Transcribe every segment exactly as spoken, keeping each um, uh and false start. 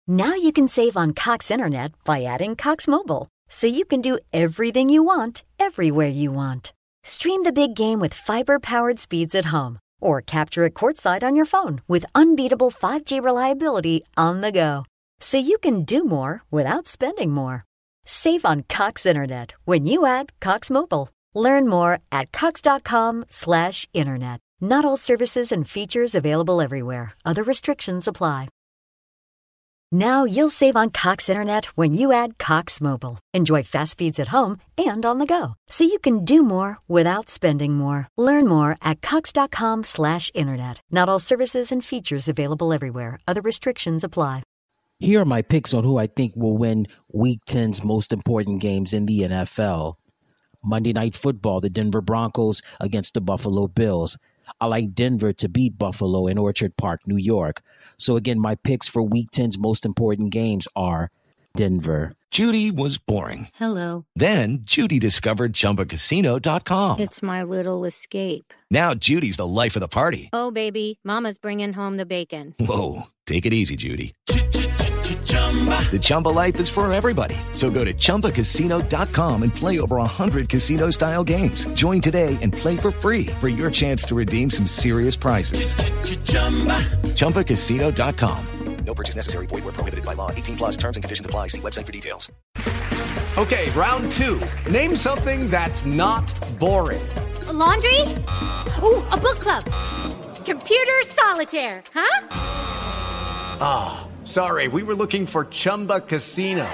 Now you can save on Cox Internet by adding Cox Mobile, so you can do everything you want, everywhere you want. Stream the big game with fiber-powered speeds at home, or capture it courtside on your phone with unbeatable five G reliability on the go. So you can do more without spending more. Save on Cox Internet when you add Cox Mobile. Learn more at cox.com slash internet. Not all services and features available everywhere. Other restrictions apply. Now you'll save on Cox Internet when you add Cox Mobile. Enjoy fast speeds at home and on the go, so you can do more without spending more. Learn more at cox.com slash internet. Not all services and features available everywhere. Other restrictions apply. Here are my picks on who I think will win Week ten's most important games in the N F L. Monday Night Football, the Denver Broncos against the Buffalo Bills. I like Denver to beat Buffalo in Orchard Park, New York. So again, my picks for Week ten's most important games are Denver. Judy was boring. Hello. Then Judy discovered Chumba Casino dot com. It's my little escape. Now Judy's the life of the party. Oh, baby, mama's bringing home the bacon. Whoa, take it easy, Judy. The Chumba life is for everybody. So go to Chumba Casino dot com and play over one hundred casino-style games. Join today and play for free for your chance to redeem some serious prizes. Chumba Casino dot com. No purchase necessary. Void where prohibited by law. eighteen plus terms and conditions apply. See website for details. Okay, round two. Name something that's not boring. A laundry? Ooh, a book club. Computer solitaire, huh? Ah. Oh. Sorry, we were looking for Chumba Casino.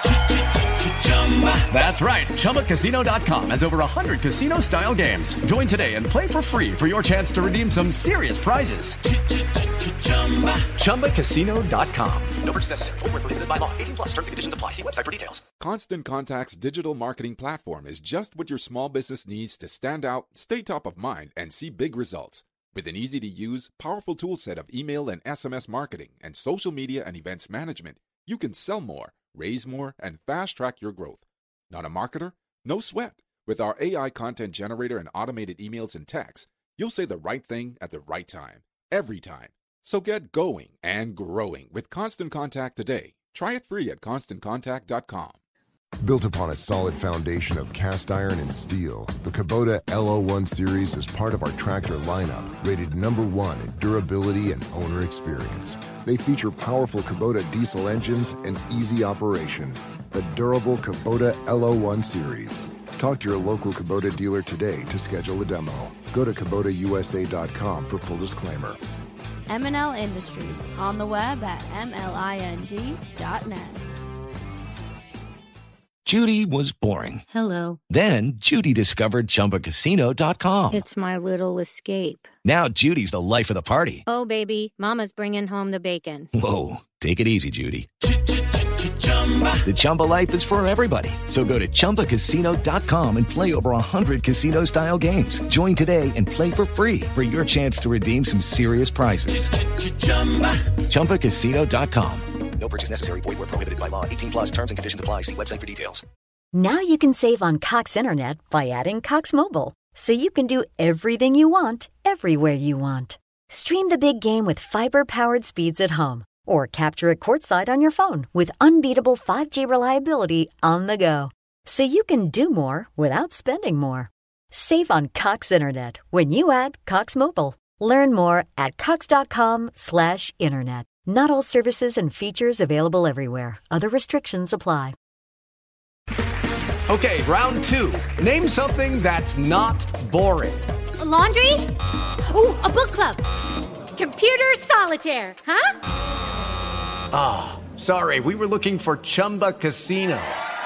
That's right. Chumba Casino dot com has over one hundred casino-style games. Join today and play for free for your chance to redeem some serious prizes. Chumba Casino dot com. No purchase necessary. Void where prohibited by law. eighteen plus terms and conditions apply. See website for details. Constant Contact's digital marketing platform is just what your small business needs to stand out, stay top of mind, and see big results. With an easy-to-use, powerful toolset of email and S M S marketing and social media and events management, you can sell more, raise more, and fast-track your growth. Not a marketer? No sweat. With our A I content generator and automated emails and texts, you'll say the right thing at the right time, every time. So get going and growing with Constant Contact today. Try it free at constant contact dot com. Built upon a solid foundation of cast iron and steel, the Kubota L O one series is part of our tractor lineup, rated number one in durability and owner experience. They feature powerful Kubota diesel engines and easy operation. The durable Kubota L O one series. Talk to your local Kubota dealer today to schedule a demo. Go to Kubota U S A dot com for full disclaimer. M and L Industries, on the web at M L I N D dot net. Judy was boring. Hello. Then Judy discovered Chumba Casino dot com. It's my little escape. Now Judy's the life of the party. Oh, baby, mama's bringing home the bacon. Whoa, take it easy, Judy. The Chumba life is for everybody. So go to Chumba Casino dot com and play over one hundred casino-style games. Join today and play for free for your chance to redeem some serious prizes. Chumba Casino dot com. No purchase necessary. Void where prohibited by law. eighteen plus terms and conditions apply. See website for details. Now you can save on Cox Internet by adding Cox Mobile, so you can do everything you want, everywhere you want. Stream the big game with fiber-powered speeds at home, or capture it courtside on your phone with unbeatable five G reliability on the go. So you can do more without spending more. Save on Cox Internet when you add Cox Mobile. Learn more at cox.com slash internet. Not all services and features available everywhere. Other restrictions apply. Okay, round two. Name something that's not boring. A laundry? Ooh, a book club. Computer solitaire, huh? Ah, oh, sorry, we were looking for Chumba Casino.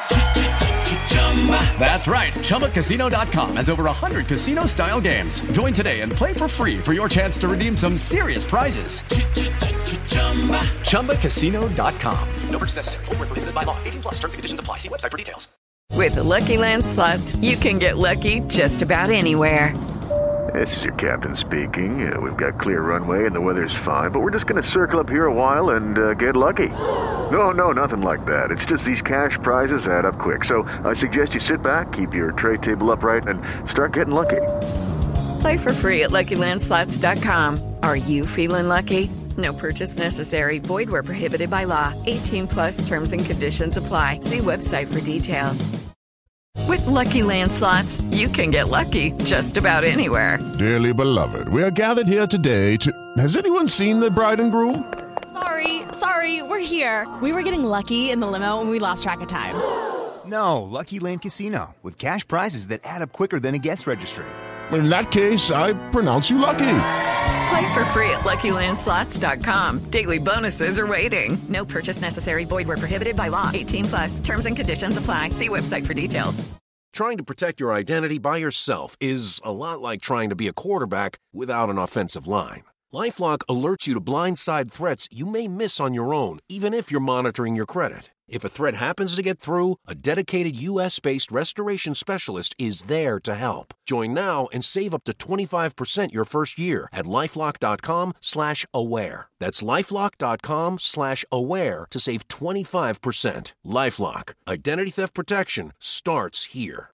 That's right. Chumba Casino dot com has over one hundred casino-style games. Join today and play for free for your chance to redeem some serious prizes. Chumba Casino dot com. No purchase necessary. Void where prohibited by law. eighteen plus terms and conditions apply. See website for details. With the Lucky Land Slots, you can get lucky just about anywhere. This is your captain speaking. Uh, we've got clear runway and the weather's fine, but we're just going to circle up here a while and uh, get lucky. No, no, nothing like that. It's just these cash prizes add up quick. So I suggest you sit back, keep your tray table upright, and start getting lucky. Play for free at Lucky Land Slots dot com. Are you feeling lucky? No purchase necessary. Void where prohibited by law. eighteen plus terms and conditions apply. See website for details. With Lucky Land Slots, you can get lucky just about anywhere. Dearly beloved, we are gathered here today to... Has anyone seen the bride and groom? Sorry, sorry, we're here. We were getting lucky in the limo and we lost track of time. No, Lucky Land Casino, with cash prizes that add up quicker than a guest registry. In that case, I pronounce you lucky. Play for free at Lucky Land Slots dot com. Daily bonuses are waiting. No purchase necessary. Void where prohibited by law. eighteen plus. Terms and conditions apply. See website for details. Trying to protect your identity by yourself is a lot like trying to be a quarterback without an offensive line. LifeLock alerts you to blindside threats you may miss on your own, even if you're monitoring your credit. If a threat happens to get through, a dedicated U S-based restoration specialist is there to help. Join now and save up to twenty-five percent your first year at LifeLock.com slash aware. That's LifeLock.com slash aware to save twenty-five percent. LifeLock. Identity theft protection starts here.